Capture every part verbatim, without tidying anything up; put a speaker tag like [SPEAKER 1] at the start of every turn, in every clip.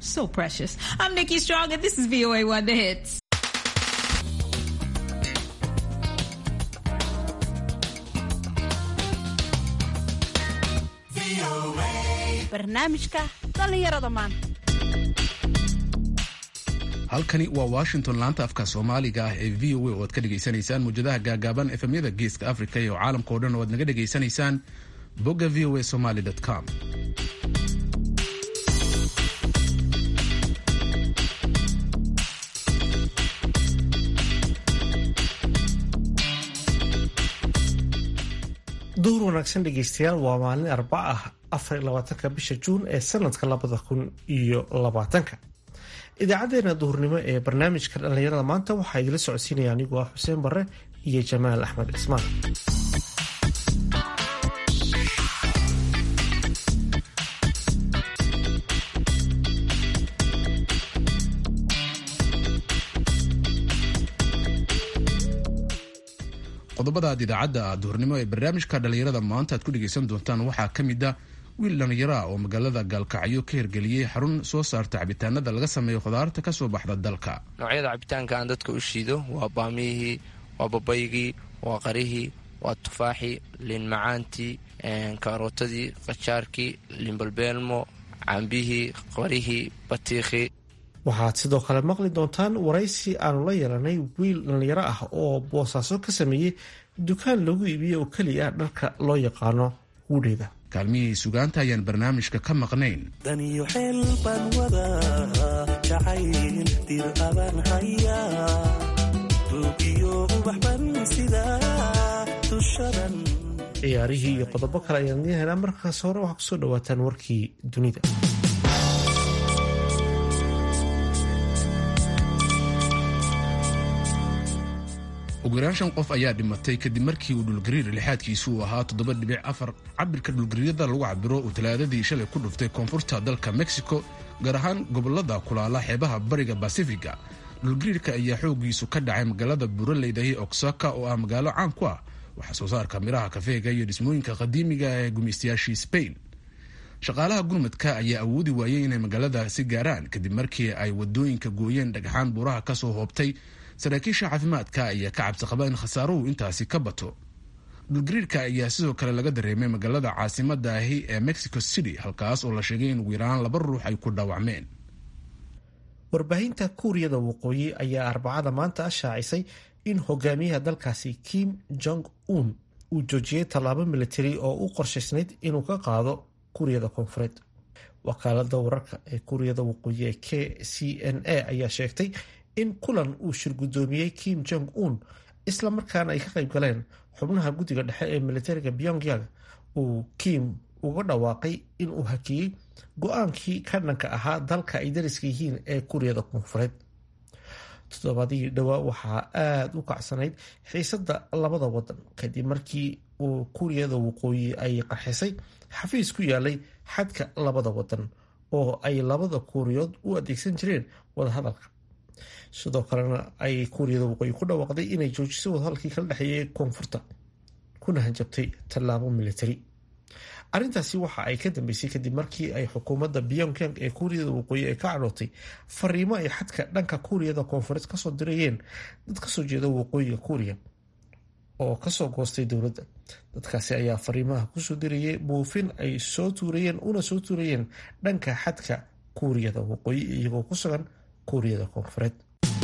[SPEAKER 1] So precious. I'm Nikki Strong, and this is V O A One The Hits.
[SPEAKER 2] barnaamijka dhalinyarada maanta.
[SPEAKER 3] halkani waa Washington, laanta afka Soomaaliga ah ee V O A oo aad ka dhageysanaysaan muujadaha gaagaaban efemyada Geeska Afrika iyo caalamka oo dhan oo aad naga dhageysanaysaan bogga v o a somali dot com.
[SPEAKER 4] duur wanaagsan dhegeystayaal, waa maalin arbaca ah afar iyo labaatanka bisha juun ee sanadka labada kun iyo labaatanka. idaacadeena duhurnimo ee barnaamijka dhalinyarada maanta waxaa idila socodsiinaya anigoo ah xuseen bare iyo jamaal axmed cismaan.
[SPEAKER 3] qodobada aad idaacadda duhurnimo ee barnaamijka dhalinyarada maanta aad ku dhegaysan doontaan waxaa ka mid ah wiil dhallinyaro ah oo magaalada gaalkacyo ka hirgeliyey xarun soo saarta cabitaanada laga sameeyo khudaarta ka soo baxda dalka.
[SPEAKER 5] noocyada cabitaanka aan dadka u shiido waa baamiyihii, waa babaygii, waa qarihii, waa tufaaxii, liin macaantii, kaarootadii, qajaarkii, liinbalbeelmo, cambihii, qarihii, batiikhii.
[SPEAKER 4] waxaad sidoo kale maqli doontaan waraysi aanu la yeelanay wiil dhallinyaro ah oo boosaaso ka sameeyey dukaan lagu iibiyo oo keliya dharka loo yaqaano wuudheyda.
[SPEAKER 3] kaalmihii sugaanta ayaan barnaamijka ka maqnayn.
[SPEAKER 6] daniyo xeel baan wadaa jacayl dir abaan hayaa duugiyo ubax ban sidaa dushadan.
[SPEAKER 4] ciyaarihii iyo qodobo kale ayaan idiin helaa. markaas hore waxaa kusoo dhawaataan warkii dunida.
[SPEAKER 3] ugu yaraan shan qof ayaa dhimatay kadib markii uu dhulgariir lixaadkiisu uu ahaa toddoba dhibic afar cabirka dhulgariirada lagu cabiro uu talaadadii shalay ku dhuftay koonfurta dalka mexico, gaar ahaan gobolada kulaala xeebaha bariga basifiga. dhulgariirka ayaa xoogiisu ka dhacay magaalada buuraleydahi oksaka oo ah magaalo caan ku ah waxaa soo saarka miraha kafeega iyo dhismooyinka qadiimiga ee gumaystayaashii Spain. shaqaalaha gurmadka ayaa awoodi waayey inay magaaladaasi gaaraan kadib markii ay wadooyinka gooyeen dhagxaan buuraha kasoo hoobtay. saraakiisha caafimaadka ayaa ka cabsi qaba in khasaaruhu intaasi ka bato. dhulgariirka ayaa sidoo kale laga dareemay magaalada caasimada ahi ee Mexico City, halkaas oo la sheegay in ugu yaraan laba ruux ay ku dhaawacmeen.
[SPEAKER 4] warbaahinta kuuriyada waqooyi ayaa arbacada maanta shaacisay in hogaamiyaha dalkaasi Kim Jong Un uu joojiyey tallaabo militari oo u qorshaysnayd inuu ka qaado kuuriyada koonfureed. wakaalada wararka ee kuuriyada waqooyi ee K C N A ayaa sheegtay in kulan uu shir guddoomiyey Kim Jong Un isla markaana ay ka qayb galeen xubnaha guddiga dhexe ee militariga Pyongyang uu Kim uga dhawaaqay in uu hakiyey go-aankii ka dhanka ahaa dalka ay dariska yihiin ee kuuriyada koonfureed. toddobaadii dhowaa waxaa aada u kacsanayd xiisada labada wadan kadib markii uu kuuriyada waqooyi ay qarxisay xafiis ku yaalay xadka labada wadan oo ay labada kuuriyood u adeegsan jireen wadahadalka. sidoo kalena ay kuuriyada waqooyi ku dhawaaqday inay joojisay wadahadalkii kala dhexeeyay koonfurta kuna hanjabtay tallaabo militari. arrintaasi waxa ay ka dambeysay kadib markii ay xukuumadda Pyongyang ee kuuriyada waqooyi ay ka cadhootay fariimo ay xadka dhanka kuuriyada koonfureed kasoo dirayeen dad kasoo jeeda waqooyiga kuuriya oo kasoo goostay dowladda. dadkaasi ayaa fariimaha kusoo dirayay buufin ay soo tuurayeen una soo tuurayeen dhanka xadka kuuriyada waqooyi iyagoo ku sugan kuuriyada koonfureed.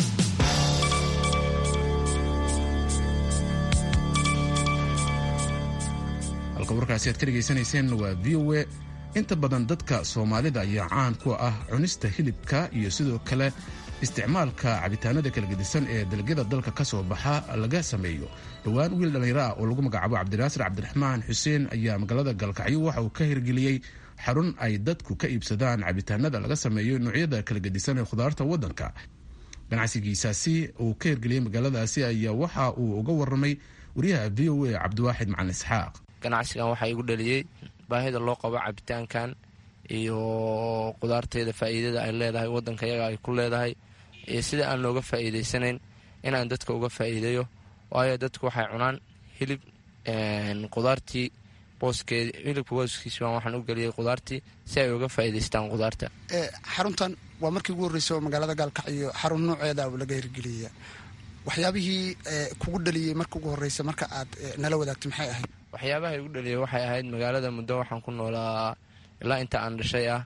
[SPEAKER 3] halka warkaasi aad ka dhegaysanayseen waa V O A. inta badan dadka Soomaalida ayaa caan ku ah cunista hilibka iyo sidoo kale isticmaalka cabitaanada kala gedisan ee dalagyada dalka ka soo baxa laga sameeyo. dhowaan wiil dhallinyaro ah oo lagu magacaabo Cabdinaasir Cabdiraxmaan Xuseen ayaa magaalada Gaalkacyo waxa uu ka hirgeliyey xarun ay dadku ka iibsadaan cabitaanada laga sameeyo noocyada kala gedisan ee khudaarta waddanka. ganacsigiisaasi uu ka hirgeliyey magaaladaasi ayaa waxa uu uga warramay wariyaha V O A Cabdiwaaxid Macalin Isxaaq.
[SPEAKER 5] ganacsigan waxaa igu dhaliyey baahida loo qabo cabitaankan iyo khudaarteeda faa'iidada ay leedahay waddanka iyaga ay ku leedahay iyo sida aan looga faa'iidaysanayn inaan dadka uga faa'iideeyo. waayo dadku waxay cunaan hilib, khudaartii booskeed hilibka booskiisa waxaan u geliyey khudaartii si ay uga faa'iidaystaan khudaarta.
[SPEAKER 7] xaruntan waa markii ugu horreysay oo magaalada gaalkacyo xarun nooceeda laga hirgeliya. waxyaabihii kugu dhaliyey marka ugu horreysa marka aad nala wadaagtay maxay ahayd?
[SPEAKER 5] waxyaabaha igu dhaliyey waxay ahayd magaalada muddo waxaan ku noolaa ilaa inta aan dhashay ah.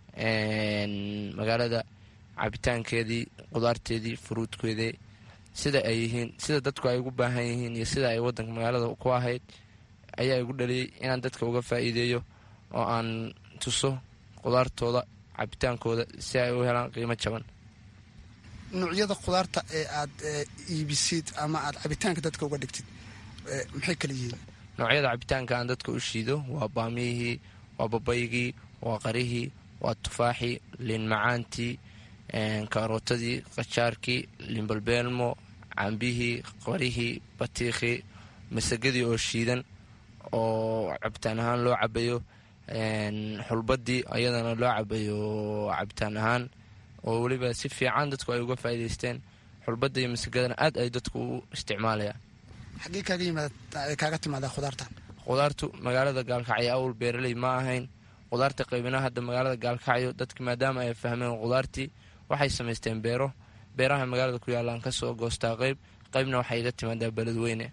[SPEAKER 5] magaalada cabitaankeedii, qudaarteedii, furuudkeedii sida ay yihiin, sida dadku ay ugu baahan yihiin iyo sida ay wadanka magaalada ku ahayd ayaa igu dhaliyey inaan dadka uga faa'iideeyo oo aan tuso qudaartooda, cabitaankooda si ay u helaan qiimo jaban.
[SPEAKER 7] noocyada qudaarta ee aad iibisid ama aad cabitaanka dadka uga dhigtid maxay kala yihiin?
[SPEAKER 5] noocyada cabitaanka aan dadka u shiido waa baamiyihii, waa babaygii, waa qarihii, waa tufaaxii, liin macaantii, kaarootadii, qajaarkii, liinbalbeelmo, cambihii, qarihii, batiikhii, masagadii oo shiidan oo cabitaan ahaan loo cabayo, xulbadii ayadana loo cabayo cabitaan ahaan oo weliba si fiican dadku ay uga faa'iidaysteen. xulbadda iyo masagadana aad ay dadku u isticmaalayaan.
[SPEAKER 7] xaggee kaaga yimaad kaaga timaadaa khudaartan?
[SPEAKER 5] khudaartu magaalada gaalkacyo awal beeraley ma ahayn. khudaarta qaybinaha hadda magaalada gaalkacyo dadka maadaama ay fahmeen khudaartii waxay samaysteen beero. beeraha magaalada ku yaalaan ka soo goostaa qayb qaybna waxay iga timaadaa beledweyne.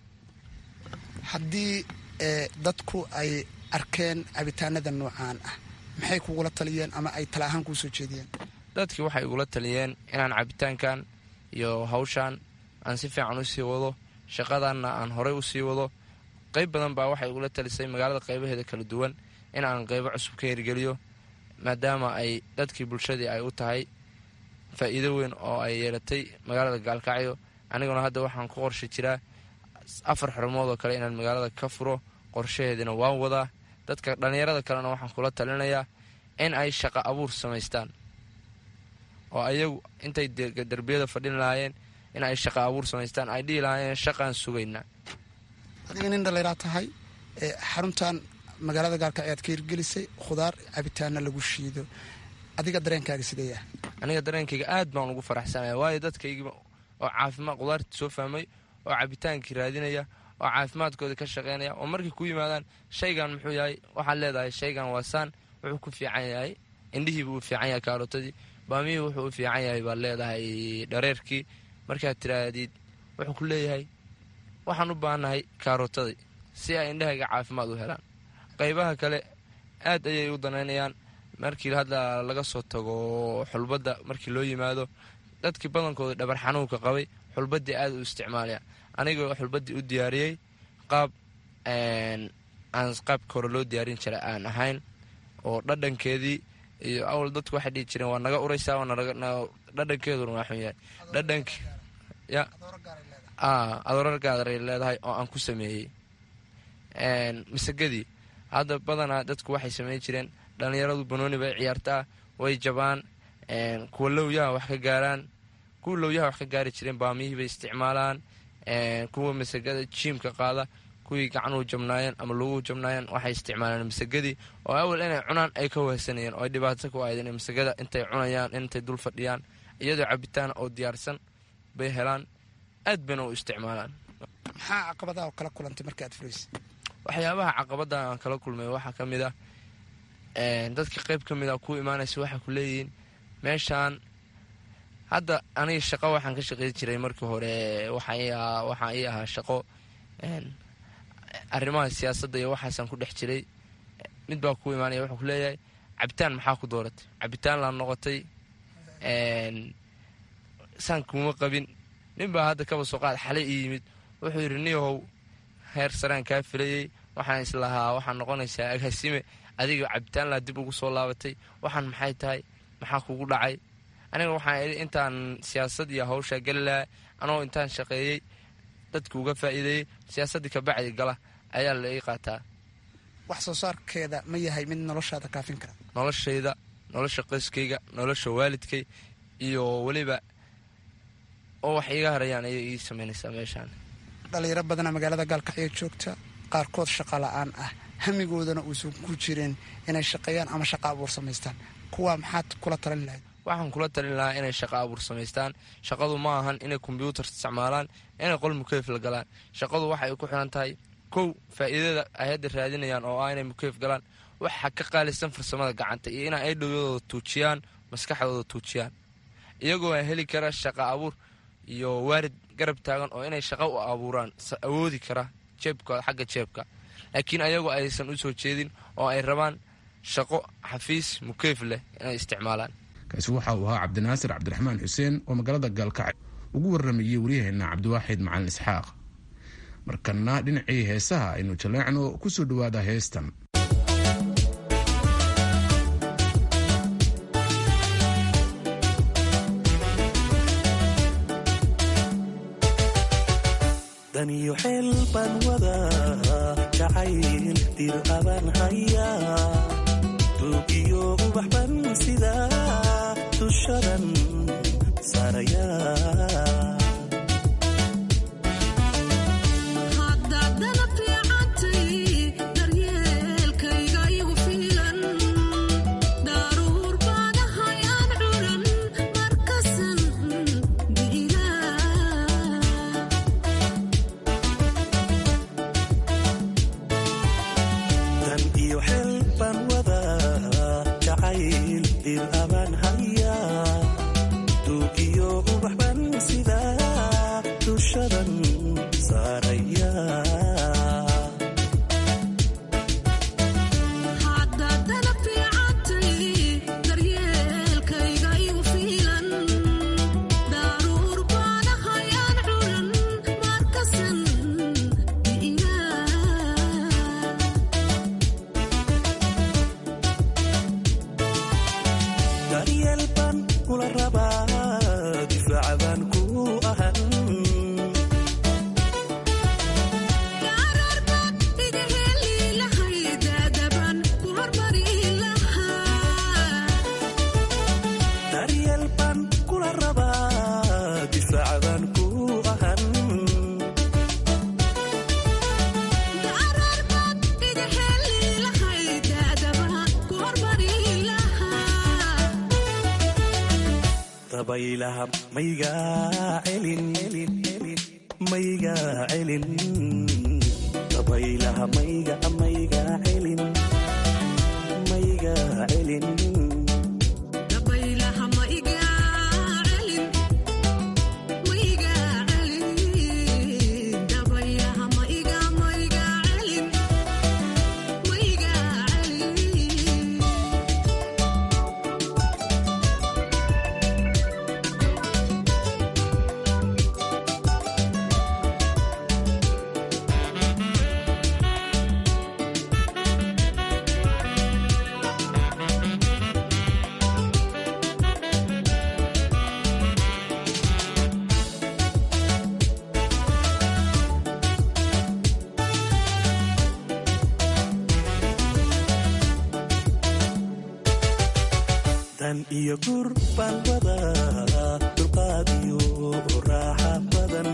[SPEAKER 7] haddii dadku ay arkeen cabitaanada noocaan ah maxay kugula taliyeen ama ay tala ahaan kuu soo jeediyeen?
[SPEAKER 5] dadkii waxay igula taliyeen inaan cabitaankan iyo hawshaan aan si fiican u sii wado, shaqadanna aan horey u sii wado. qayb badan baa waxay igula talisay magaalada qaybaheeda kala duwan in aan qaybo cusub ka hirgeliyo maadaama ay dadkii bulshadii ay u tahay faa'iido weyn oo ay yeelatay magaalada gaalkacyo. aniguna hadda waxaan ku qorshe jiraa afar xarumood oo kale inaan magaalada ka furo, qorshaheedina waan wadaa. dadka dhallinyarada kalena waxaan kula talinayaa in ay shaqo abuur samaystaan oo ayagu intay derbiyada fadhin lahaayeen in ay shaqo abuur samaystaan, ay dhihi lahaayeen shaqaan sugaynaa.
[SPEAKER 7] adiga nin dhallinyara tahay, xaruntan magaalada gaalkacyo aad ka hirgelisay khudaar cabitaana lagu shiido, adiga dareenkaaga sidee ah?
[SPEAKER 5] aniga dareenkayga aad baan ugu faraxsanaya, waayo dadkaygiiba oo caafimaad qudaarta soo fahmay oo cabitaankii raadinaya oo caafimaadkooda ka shaqaynaya oo markay ku yimaadaan shaygan muxuu yahay, waxaad leedahay shaygan waa saan, wuxuu ku fiican yahay, indhihiibu u fiican yahay, kaarootadii, baamiyihii wuxuu u fiican yahay baad leedahay, dhareerkii. markaad tiraadid wuxuu ku leeyahay waxaan u baahannahay kaarootadii si ay indhahayga caafimaad u helaan. qaybaha kale aad ayay u danaynayaan. markii hadda laga soo tago xulbadda, markii loo yimaado dadkii badankooda dhabar xanuunka qabay xulbaddii aad u isticmaalaya. anigoo xulbaddii u diyaariyey qaab aan qaabka hore loo diyaarin jiray aan ahayn oo dhadhankeedii iyo awal dadku waxay dhihi jireen waa naga uraysaa, dhadhankeeduna waa xun yahay. dhadhank ya adoorar gaadaray leedahay oo aan ku sameeyey. masagadii hadda badanaa dadku waxay samayn jireen, dhallinyaradu banooni bay ciyaartaa, way jabaan, kuwa lowyaha wax ka gaaraan. kuwa lowyaha wax ka gaari jireen baamiyihii bay isticmaalaan. kuwa masagada jiimka qaada, kuwii gacanuhu jabnaayeen ama laguhu jabnaayeen waxay isticmaalaan masagadii oo awal inay cunaan ay ka wahsanayeen oo ay dhibaato ku ahaydeen. masagada intay cunayaan, intay dul fadhiyaan iyadoo cabitaan oo diyaarsan bay helaan, aad bayna u isticmaalaan.
[SPEAKER 7] maxaa caqabadaha oo kala kulantay marka aad furaysa?
[SPEAKER 5] waxyaabaha caqabada aan kala kulmay waxaa ka mid ah dadka qayb ka mid ah ku imaanaysa waxay ku leeyihiin meeshaan hadda aniga shaqo waxaan ka shaqayn jiray markii hore, waxaa ii ahaa shaqo arrimaha siyaasadda iyo waxaasaan ku dhex jiray. mid baa ku imaanaya wuxuu ku leeyahay cabitaan maxaa ku dooratay? cabitaan laan noqotay, saan kuma qabin. nin baa hadda kaba soo qaad xalay ii yimid wuxuu yidhi niyahow heer saraan kaa filayey, waxaan islahaa waxaan noqonaysaa agaasime, adiga cabitaan laa dib ugu soo laabatay, waxaan maxay tahay, maxaa kugu dhacay? aniga waxaan idhi intaan siyaasad iyo hawshaa geli lahaa anoo intaan shaqeeyey dadka uga faa'iideeyey, siyaasaddii ka bacdi gala ayaa la ii qaataa.
[SPEAKER 7] wax soo saarkeeda ma yahay mid noloshaada kaafin kara?
[SPEAKER 5] noloshayda, nolosha qoyskayga, nolosha waalidkay iyo weliba oo wax iiga harayaan ayay ii samaynaysaa meeshaan.
[SPEAKER 7] dhallinyaro badana magaalada gaalkacyo joogta, qaarkood shaqa la'aan ah, hamigoodana uusan ku jirin inay shaqeeyaan ama shaqa abuur samaystaan. kuwaa maxaad kula talin lahayd?
[SPEAKER 5] waxaan kula talin lahaa inay shaqo abuur samaystaan. shaqadu ma ahan inay kombyuutar isticmaalaan, inay qol mukeyf la galaan. shaqadu waxay ku xiran tahay kow faa'iidada ay hadda raadinayaan oo ah inay mukeyf galaan, waxa ka qaalisan farsamada gacanta iyo inay ay dhowyadooda tuujiyaan maskaxdooda tuujiyaan iyagoo heli kara shaqo abuur iyo waalid garab taagan oo inay shaqo u abuuraan awoodi kara jeebkooda xagga jeebka laakiin ayagoo aysan u soo jeedin oo ay rabaan shaqo xafiis mukeef leh inay isticmaalaan.
[SPEAKER 3] kaasi waxa uu ahaa cabdinaasir cabdiraxmaan xuseen oo magaalada gaalkacyo ugu warramayey waryaheena cabdiwaaxid macalin isxaaq. markana dhinacii heesaha aynu jaleecno ku soo dhowaada heestan.
[SPEAKER 6] daniyo xeel baan wadaa jacayl dir abaan hayaa tuugiyo ubax ban sidaa dushadan saarayaa baylaha mayga celin mayga celin baylaha mayga mayga celin mayga celin baylaha mayga celin mayga celin baylaha mayga mayga celin mayga celin iyo gur baan wadaa dulqaad iyo raaxa badan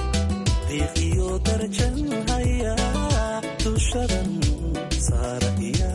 [SPEAKER 6] qiiq iyo darajan hayaa dushadan saaraya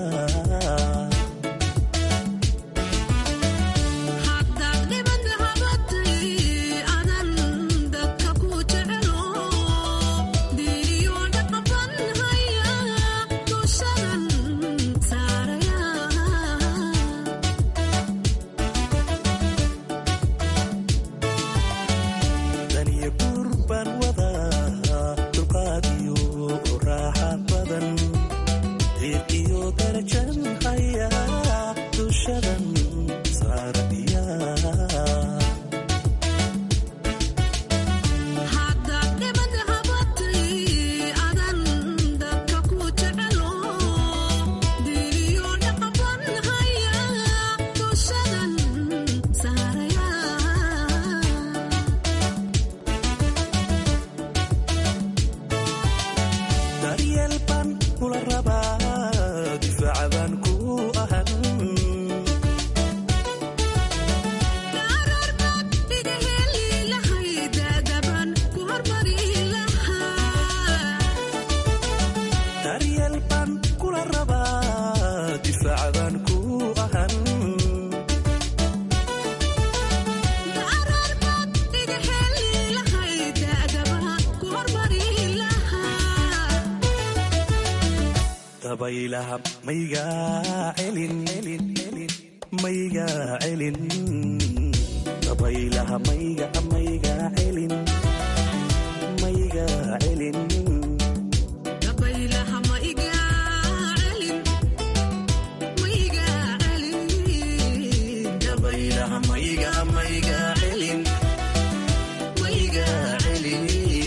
[SPEAKER 6] baylaha mayga celin mayga celin dabaylaha mayga mayga celin mayga celin
[SPEAKER 8] dabaylaha mayga celin mayga celin dabaylaha mayga mayga celin mayga celin.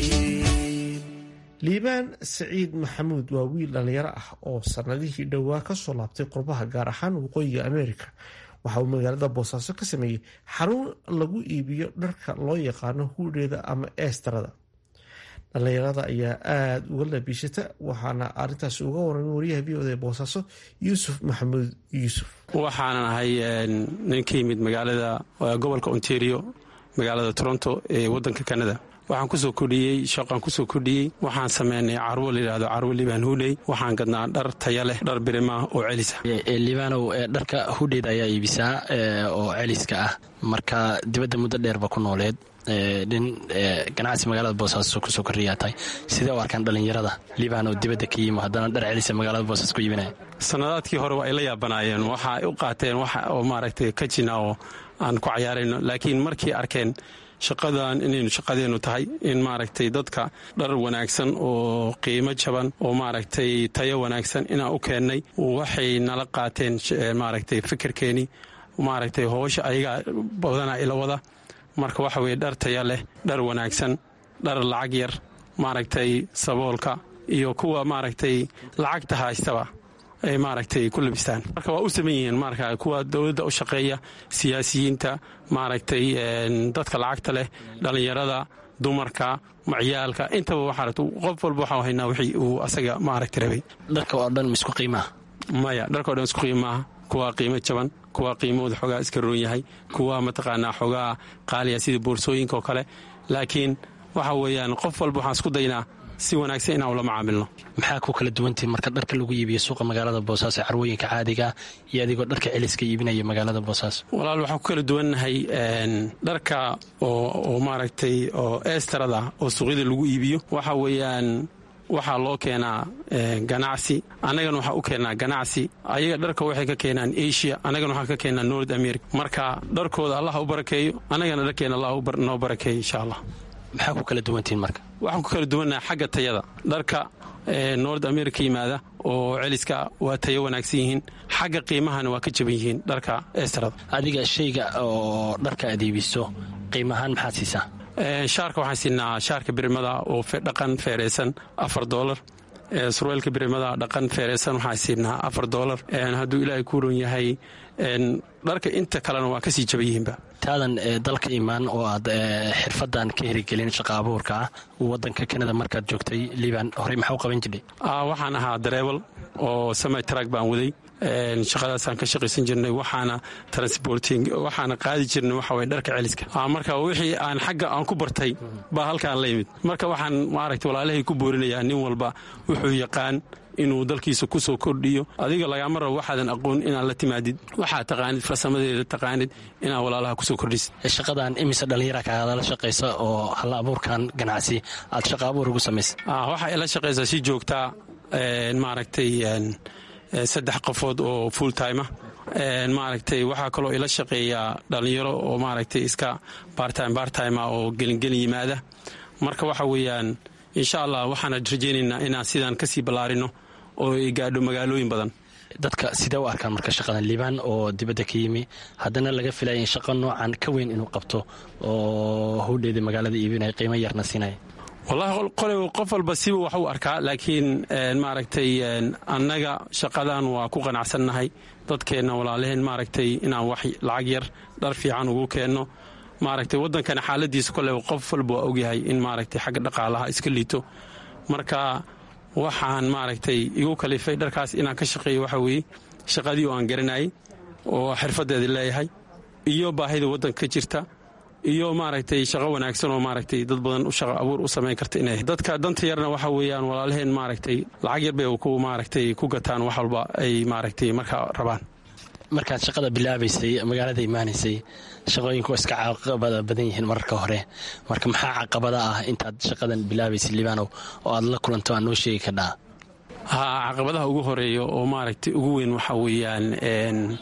[SPEAKER 4] liibaan saciid maxamuud waa wiil dhallinyaro ah oo sanadihii dhowaa kasoo laabtay qurbaha gaar ahaan waqooyiga ameerika. waxa uu magaalada boosaaso ka sameeyey xarun lagu iibiyo dharka loo yaqaano huudheeda ama eestarada. dhallinyarada ayaa aada uga labiishata waxaana arintaasi uga waramay wariyaha v o da boosaaso yuusuf maxamuud yuusuf.
[SPEAKER 9] waxaanan ahay nin ka yimid magaalada gobolka ontario magaalada toronto ee wadanka canada. waxaan kusoo kordhiyey shaqaan kusoo kordhiyey waxaan sameynay carwo layidhahdo carwo liibaan huudhey. waxaan gadnaa dhar taya leh dhar birima oo celisa.
[SPEAKER 10] liibaanow dharka huudheyda ayaa iibisaa oo celiska ah marka dibadda muddo dheerba ku nooleed nin ganacsi magaalada boosaaso kusoo korriyaa tahay sidee u arkaan dhallinyarada liibaan oo dibadda ka yimo haddana dhar celisa magaalada boosaaso ku iibinaya?
[SPEAKER 9] sanadaadkii hore waa ay la yaabanaayeen waxa ay u qaateen wax oo maaragtay ka jina oo aan ku cayaarayno laakiin markii arkeen shaqadan inaynu shaqadeennu tahay in maaragtay dadka dhar wanaagsan oo qiimo jaban oo maaragtay tayo wanaagsan inaan u keennay waxay nala qaateen maaragtay fikirkeenii maaragtay hoosha ayagaa badanaa ila wada marka waxa weye dhar taya leh dhar wanaagsan dhar lacag yar maaragtay saboolka iyo kuwa maaragtay lacagta haystaba ay maaragtay ku labistaan marka waa u saman yihiin marka kuwa dowladda u shaqeeya siyaasiyiinta maaragtay dadka lacagta leh dhallinyarada dumarka maciyaalka intaba waxaa qof walba waxaa haynaa wixii uu asaga maaragtay rabay.
[SPEAKER 10] dharka oo dhan misku qiimaha?
[SPEAKER 9] maya dharka oo dhan isku qiimaha kuwa qiimo jaban kuwa qiimahooda xoogaa iska roon yahay kuwa mataqaanaa xoogaa qaaliya sida boorsooyinka oo kale laakiin waxa weeyaan qof walba waxaan isku daynaa si wanaagsan inaan ula macaamilno.
[SPEAKER 10] maxaa ku kala duwantihin marka dharka lagu iibiyo suuqa magaalada boosaaso ee carwooyinka caadiga iyo adigoo dharka celiska iibinaya magaalada boosaaso?
[SPEAKER 9] walaal waxaan ku kala duwannahay dharka oo maaragtay oo eestarada oo suuqyada lagu iibiyo waxa weeyaan waxaa loo keenaa ganacsi annagana waxaa u keenaa ganacsi ayaga dharka waxay ka keenaan asia annagana waxaan ka keenaa north america marka dharkooda allah u barakeeyo annagana dharkeena allah noo barakeeyo insha allah.
[SPEAKER 10] maxaa ku kala duwantihiin marka?
[SPEAKER 9] waxaan ku kala duwannaha xagga tayada dharka north america yimaada oo celiska waa tayo wanaagsan yihiin xagga qiimahana waa ka jaban yihiin dharka eestarada.
[SPEAKER 10] adiga shayga oo dharka aad iibiso qiimahaan maxaad siisaa?
[SPEAKER 9] shaarka waxaan siinaa shaarka birimada oo dhaqan feereysan afar doolar surweelka birimada dhaqan feereysan waxaan siinaa afar doolar hadduu ilaahay ku ron yahay dharka inta kalena waa kasii jaban yihiinba.
[SPEAKER 10] taadan dalka imaan oo aad xirfadan ka herigelin shaqa abuurka ah wadanka kanada markaad joogtay liibaan horey maxaa u qaban jirnay?
[SPEAKER 9] waxaan ahaa dareebal oo samay trag baan waday shaqadaasaan ka shaqaysan jirnay waxaana transporting waxaana qaadi jirnay waxa way dharka celiska marka wixii aan xagga aan ku bartay baa halkaan la yimid marka waxaan maaragtay walaalahay ku boorinayaa nin walba wuxuu yaqaan inuu dalkiisa ku soo kordhiyo adiga lagama rabo waxaadan aqoon inaad la timaadid waxaad taqaanid farsamadeeda taqaanid inaad walaalaha kusoo kordhisid.
[SPEAKER 10] shaqadan imise dhallinyara kaadala shaqaysa oo hal abuurkan ganacsi aad shaqa abuur ugu samaysa?
[SPEAKER 9] waxaa ila shaqaysaa si joogtaa maaragtay saddex qofood oo full time ah maaragtay waxaa kaloo ila shaqeeyaa dhallinyaro oo maaragtay iska bartime bartime ah oo gelingelin yimaada marka waxa weeyaan insha allah waxaana rajaynaynaa inaan sidaan kasii ballaarino oo ay gaadho magaalooyin badan.
[SPEAKER 10] dadka sidee u arkaan marka shaqadan liibaan oo dibadda ka yimi haddana laga filaya in shaqo noocan ka weyn inuu qabto oo howdheedii magaalada iibinaya qiimo yarna siinaya?
[SPEAKER 9] wallahi qole qof walba siba wax u arkaa laakiin maaragtay annaga shaqadan waa ku qanacsannahay dadkeenna walaalaheen maaragtay inaan wax lacag yar dhar fiican ugu keenno maaragtay waddankana xaaladiisa kole qof walba waa ogyahay in maaragtay xagga dhaqaalaha iska liito marka waxaan maaragtay igu kalifay dharkaas inaan ka shaqeeyo waxa weeye shaqadii oo aan garanayay oo xirfadeeda leeyahay iyo baahida waddanka ka jirta iyo maaragtay shaqo wanaagsan oo maaragtay dad badan u shaqo abuur u samayn karta inay dadka danta yarna waxa weeyaan walaalaheen maaragtay lacag yar bay ku maaragtay ku gataan wax walba ay maaragtay markaa rabaan.
[SPEAKER 10] markaad shaqada bilaabaysay magaalada imaanaysay shaqooyinku iska caqabada badan yihiin mararka hore marka maxaa caqabada ah intaad shaqadan bilaabaysay liibaanow oo aad la kulanto aan noo sheegi kadhaa?
[SPEAKER 9] ha caqabadaha ugu horeeya oo maaragtay ugu weyn waxa weeyaan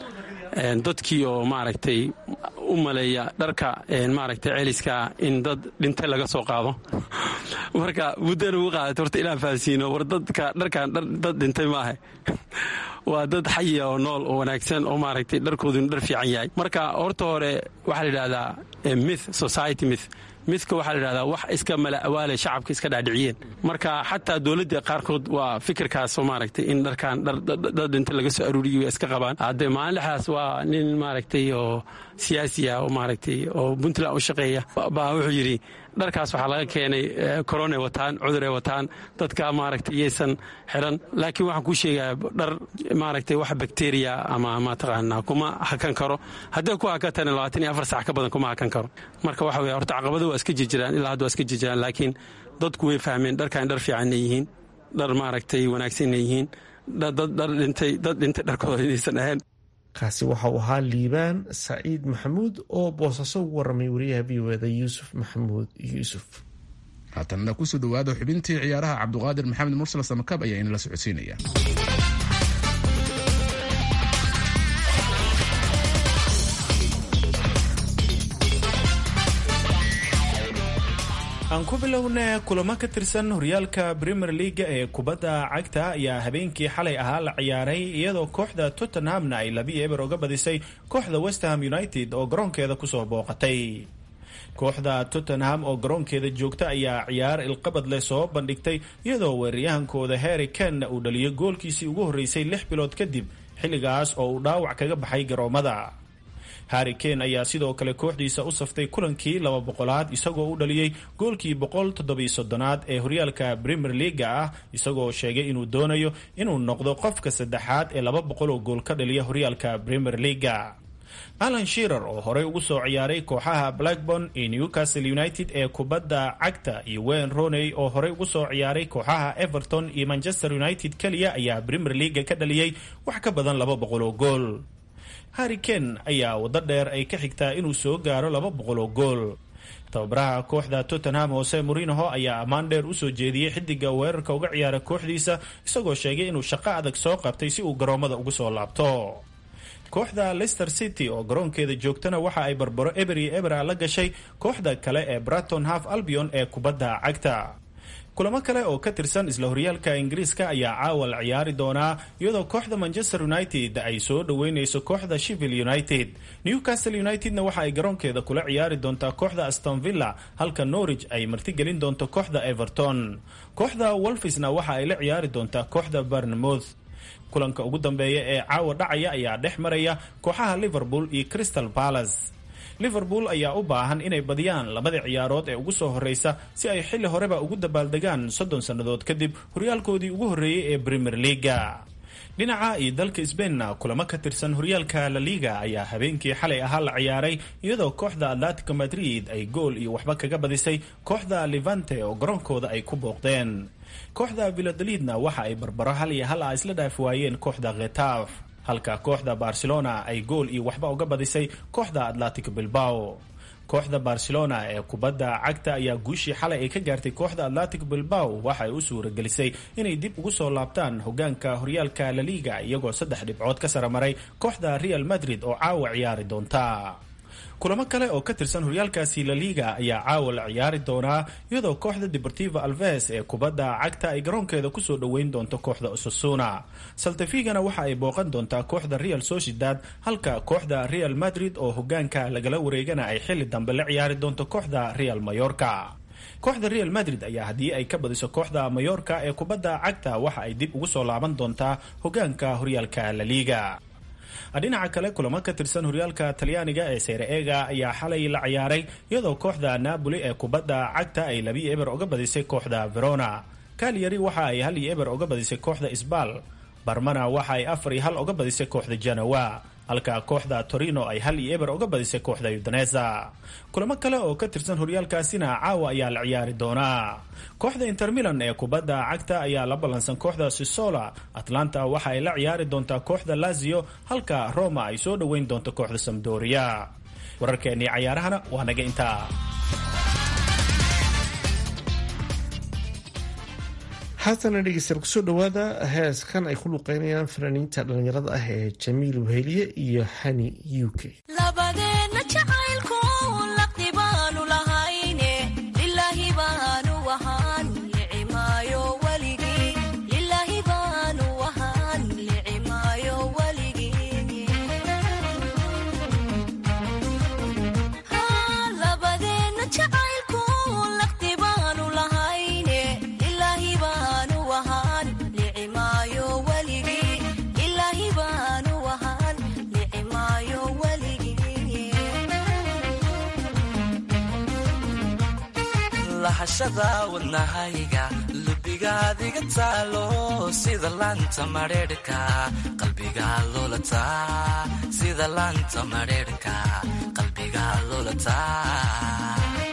[SPEAKER 9] dadkii oo maaragtay u maleeya dharka maaragtay celiska in dad dhintay laga soo qaado marka muddana ugu qaadatay horta inaan fahansiino war dadka dharkan dad dhintay maaha waa dad xaya oo nool oo wanaagsan oo maaragtay dharkooduna dhar fiican yahay marka horta hore waxaa la yidhahdaa myth society myth midka waxaa la yidhahdaa wax iska mala'awaale shacabka iska dhaadhiciyeen marka xataa dowladda qaarkood waa fikirkaasoo maaragtay in dharkaan dad dhinta laga soo aruuriyo iska qabaan haddee maalin dhexdaas waa nin maaragtay oo siyaasi ah oo maaragtay oo puntland u shaqeeya baa wuxuu yidhi dharkaas waxaa laga keenay koronay wataan cuduray wataan dadka maaragtay iyaysan xiran laakiin waxaan kuu sheegaa dhar maaragtay wax bakteriya ama mataqaanaa kuma hakan karo haddii ku hakatana labaatan iyo afar sac ka badan kuma hakan karo marka waxa weye horta caqabado waa iska jirjiraan ilaa hadda waa iska jirjiraan laakiin dadku way fahmeen dharkan dhar fiicanna yihiin dhar maaragtay wanaagsanna yihiin dhar dhintay dad dhintay dharkooda inaysan ahayn
[SPEAKER 4] kaasi waxa uu ahaa liibaan saciid maxamuud oo boosaaso ugu warramay wariyaha v o eda yuusuf maxamuud yuusuf
[SPEAKER 3] haatanna kusoo dhowaada xubintii ciyaaraha cabduqaadir maxamed mursal samakab ayaa inala socodsiinaya
[SPEAKER 11] aan ku bilowna kulamo ka tirsan horyaalka Premier League ee kubadda cagta ayaa habeenkii xalay ahaa la ciyaaray iyadoo kooxda Tottenhamna ay laba eber uga badisay kooxda West Ham United oo garoonkeeda kusoo booqatay. kooxda Tottenham oo garoonkeeda joogta ayaa ciyaar ilqabad leh soo bandhigtay iyadoo weeraryahankooda Harry Kane uu dhaliyay goolkiisii ugu horeysay lix bilood kadib xilligaas oo uu dhaawac kaga baxay garoomada. Harry Kane ayaa sidoo kale kooxdiisa u saftay kulankii laba boqolaad isagoo u dhaliyay goolkii boqol toddoba iyo soddonaad ee horyaalka Premier League ah isagoo sheegay inuu doonayo inuu noqdo qofka saddexaad ee laba boqol oo gool ka dhaliya horyaalka Premier League. Alan Shearer oo horey ugu soo ciyaaray kooxaha Blackburn iyo Newcastle United ee kubadda cagta iyo Wayne Rooney oo horey ugu soo ciyaaray kooxaha Everton iyo Manchester United kaliya ayaa Premier League ka dhaliyay wax ka badan laba boqol oo gool. Harry Kane ayaa wada dheer ay ka xigtaa inuu soo gaaro laba boqol oo gool. tababaraha kooxda Tottenham Jose Mourinho ayaa ammaan dheer u soo jeediyay xidiga weerarka uga ciyaara kooxdiisa isagoo sheegay inuu shaqo adag soo qabtay si uu garoomada ugu soo laabto. kooxda Leicester City oo garoonkeeda joogtana waxa ay barbaro eber iyo eber la gashay kooxda kale ee Brighton Hove Albion ee kubadda cagta. kulamo kale oo ka tirsan isla horyaalka Ingiriiska ayaa caawa la ciyaari doonaa iyadoo kooxda Manchester United ay soo dhaweynayso kooxda Sheffield United. Newcastle Unitedna waxa ay garoonkeeda kula ciyaari doontaa kooxda Aston Villa halka Norwich ay martigelin doonto kooxda Everton. kooxda Wolvesna waxa ay la ciyaari doontaa kooxda Bournemouth. kulanka ugu dambeeya ee caawa dhacaya ayaa dhex maraya kooxaha Liverpool iyo Crystal Palace. Liverpool ayaa u baahan inay badiyaan labada ciyaarood ee ugu soo horeysa si ay xilli horeba ugu dabaaldegaan soddon sannadood kadib horyaalkoodii ugu horeeyay ee Premier League. dhinaca iyo dalka Spain kulamo ka tirsan horyaalka La Liga ayaa habeenkii xalay ahaa la ciyaaray iyadoo kooxda Atletico Madrid ay gool iyo waxba kaga badisay kooxda Levante oo garoonkooda ay ku booqdeen. kooxda Valladolidna waxa ay barbaro hal iyo hal ah isla dhaaf waayeen kooxda Getafe halka kooxda Barcelona ay gool iyo waxba uga badisay kooxda Atletico Bilbao. kooxda Barcelona ee kubadda cagta ayaa guushii xalay ay ka gaartay kooxda Atletico Bilbao waxa ay u suuragelisay inay dib ugu soo laabtaan hogaanka horyaalka La Liga iyagoo saddex dhibcood ka sare maray kooxda Real Madrid oo caawa ciyaari doonta. kulamo kale oo ka tirsan horyaalkaasi La Liga ayaa caawa la ciyaari doonaa iyadoo kooxda Deportivo Alaves ee kubadda cagta ay garoonkeeda kusoo dhaweyn doonto kooxda Osasuna. Celta Vigona waxa ay booqan doontaa kooxda Real Sociedad halka kooxda Real Madrid oo hogaanka lagala wareegana ay xilli dambe la ciyaari doonto kooxda Real Mallorca. kooxda Real Madrid ayaa haddii ay ka badiso kooxda Mallorca ee kubadda cagta waxa ay dib ugu soo laaban doontaa hogaanka horyaalka La Liga. dhinaca kale kulamo ka tirsan horyaalka Talyaaniga ee Serie A ayaa xalay la ciyaaray iyadoo kooxda Napoli ee kubadda cagta ay laba eber uga badisay kooxda Verona. Cagliari waxa ay hal eber uga badisay kooxda Spal. Parmana waxa ay afar iyo hal uga badisay kooxda Genoa halka kooxda Torino ay hal eber uga badisay kooxda Udinese. kulamo kale oo ka tirsan horyaalkaasina caawa ayaa la ciyaari doonaa. kooxda Inter Milan ee kubadda cagta ayaa la ballansan kooxda Sassuolo. Atlanta waxa ay la ciyaari doontaa kooxda Lazio halka Roma ay soo dhaweyn doonto kooxda Sampdoria. wararkeennii ciyaarahana waa naga intaa.
[SPEAKER 4] haatana dhegeystayaal kusoo dhawaada heeskan ay ku luqeynayaan fanaaniinta dhalinyarada ah ee jamiil weheliye iyo hani u k
[SPEAKER 12] labadeena jacaylku laqdi baanu lahayne lilaahi baanu ahaan licimaayo weligii lilaahi baanu ahaan licimaayo weligii labadeena jacaylku laqdi baanu lahayne lilaahi baanu ahaan licimaayo weligii lilaahi baanu ahaan licimaayo weligii
[SPEAKER 6] lahashada wadnahayga lubigaadiga taalo sida laanta mareerhka qalbiga lulataa sida laanta mareerhka qalbiga lulataa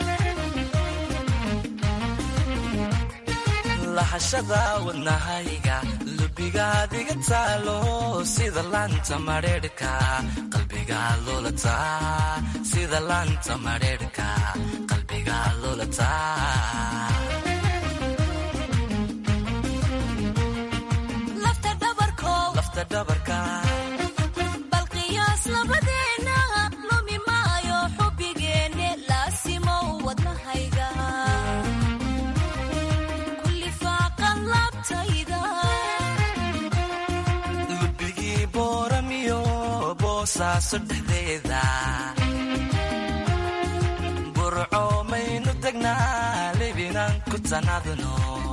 [SPEAKER 6] lahashada wadnahayga lubigaadiga taalo sida laanta mareerhka qalbiga lulataa sida laanta mareerhka qalbiga lulataa
[SPEAKER 12] lafta dhabarkow
[SPEAKER 6] lafta dhabarka
[SPEAKER 12] bal qiyaas labadeena lumi maayo xubbigeenne laasimow wadnahayga kulli faaqan laabtayda
[SPEAKER 6] lubigii booramiyo boosaaso dhexdeeda burco maynu degnaa libinaan ku tanaadno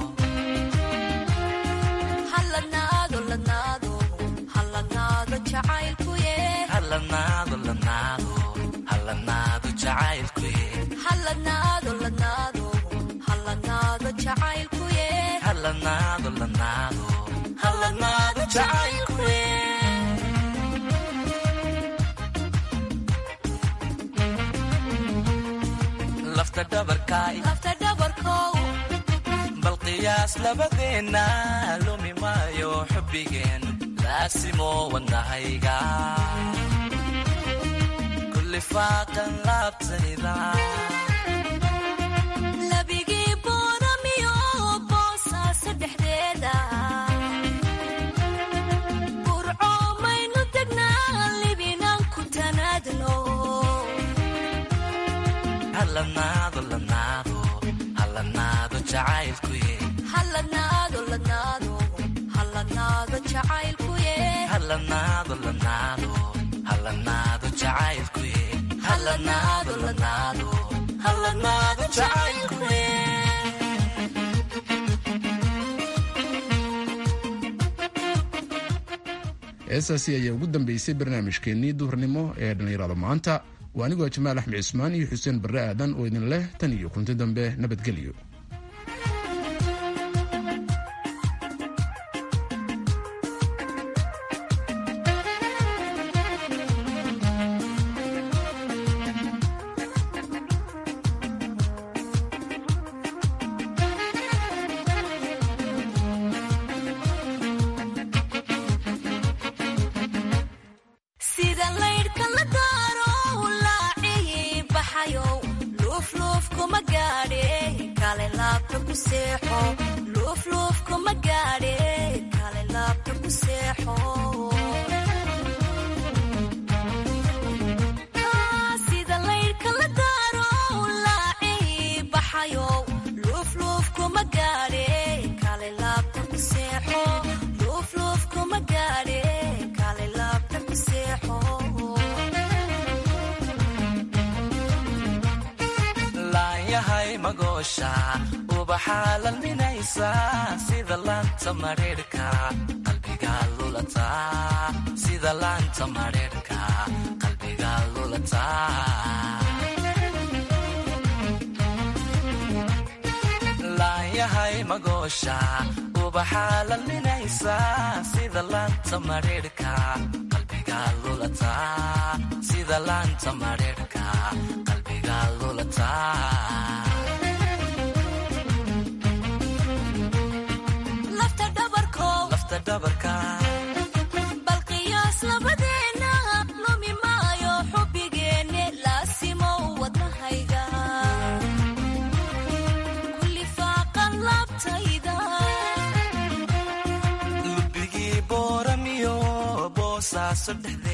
[SPEAKER 12] halladnaado ladnaado halladnaado jacaylkuye
[SPEAKER 6] halanaado lanaado halanaado jacaylkuye
[SPEAKER 12] halladnaado ladnaado halladnaado jacaylkuye
[SPEAKER 6] halanaado lanaado halanaado jacaylkuye lafta dhabarkaay
[SPEAKER 12] lafta dhabarkow
[SPEAKER 6] bal qiyaas labadeena lumi maayo xubbigeen laasimo wadnahayga kulli faaqan laabtayda
[SPEAKER 12] labigii booramiyo boosaaso dhexdeeda burco maynu degnaa libinaan ku tanaadno
[SPEAKER 6] halanaado lanaado halanaado jacaylkuye
[SPEAKER 12] halladnaado ladnaado halladnaado jacaylkuye
[SPEAKER 6] halanaado lanaado halanaado jacaylkuye halanaado lanaado halanaado jacaylkuye
[SPEAKER 3] heesaasi ayaa ugu dambeysay barnaamijkeennii duhurnimo ee dhallinyarada maanta waa anigoo jamaal axmed cismaan iyo xuseen barre aadan oo idin leh tan iyo kunti dambe nabadgelyo
[SPEAKER 12] sida laydhka la daaro laacii baxayow luufluuf kuma gaadhe kale laabta ku seexo luufluuf kuma gaadhe kale laabta ku seexo sida laydhka la daaro laacii baxayow luufluuf kuma gaadhe kale laabta ku seexo luufluuf kuma gaadhe kale laabta ku seexo
[SPEAKER 6] laanyahay magoosha ubaxaa lalminaysa sida laanta mareerhka qalbiga lulataa sida laanta mareerhka qalbiga lulataa laanyahay magoosha ubaxaa lalminaysa sida laanta mareerhka qalbiga lulataa sida laanta mareerhka qalbiga lulataa
[SPEAKER 12] lafta dhabarkow
[SPEAKER 6] lafta dhabarka
[SPEAKER 12] bal qiyaas labadeena lumi maayo xubbigeenne laasimow wadnahayga kulli faaqan laabtayda
[SPEAKER 6] boosaaso dhexdeed